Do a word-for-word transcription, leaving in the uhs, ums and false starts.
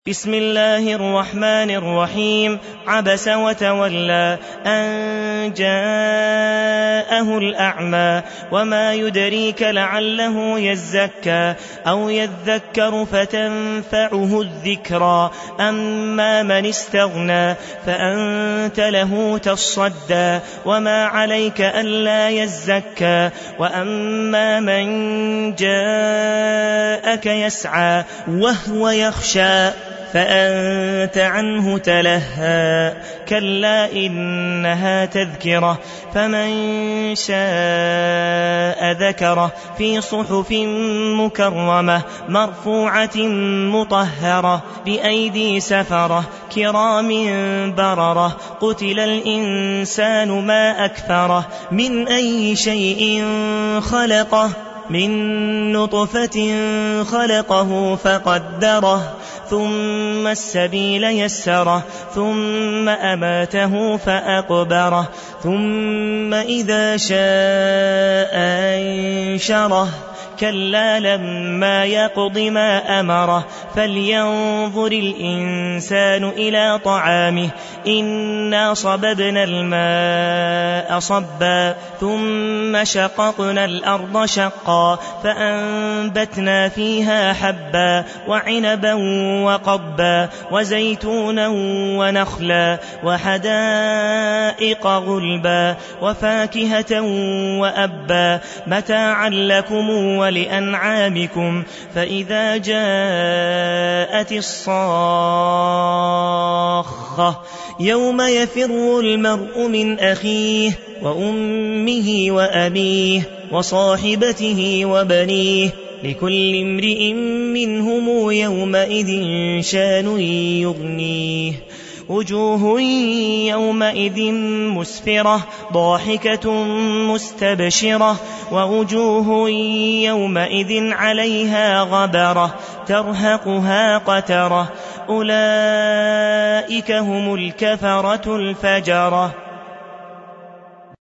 بسم الله الرحمن الرحيم. عبس وتولى أن جاءه الأعمى وما يدريك لعله يزكى أو يذكر فتنفعه الذكرى أما من استغنى فأنت له تصدى وما عليك ألا يزكى وأما من جاءك يسعى وهو يخشى فأنت عنه تلهى كلا إنها تذكرة فمن شاء ذكره في صحف مكرمة مرفوعة مطهرة بأيدي سفرة كرام بررة قتل الإنسان ما أكفره من أي شيء خلقه من نطفة خلقه فقدره ثم السبيل يسره ثم أماته فأقبره ثم إذا شاء أنشره كلا لما يقض ما أمره فلينظر الإنسان إلى طعامه إنا صببنا الماء صبا ثم شققنا الأرض شقا فأنبتنا فيها حبا وعنبا وقبا وزيتونا ونخلا وحدائق غلبا وفاكهة وأبا متاعا لكم ولأنعامكم فإذا جاءت الصاخة يوم يفر المرء من أخيه وأمه وأبيه وصاحبته وبنيه لكل امرئ منهم يومئذ شان يغنيه وجوه يومئذ مسفرة ضاحكة مستبشرة ووجوه يومئذ عليها غبرة ترهقها قترة أولئك هم الكفرة الفجرة.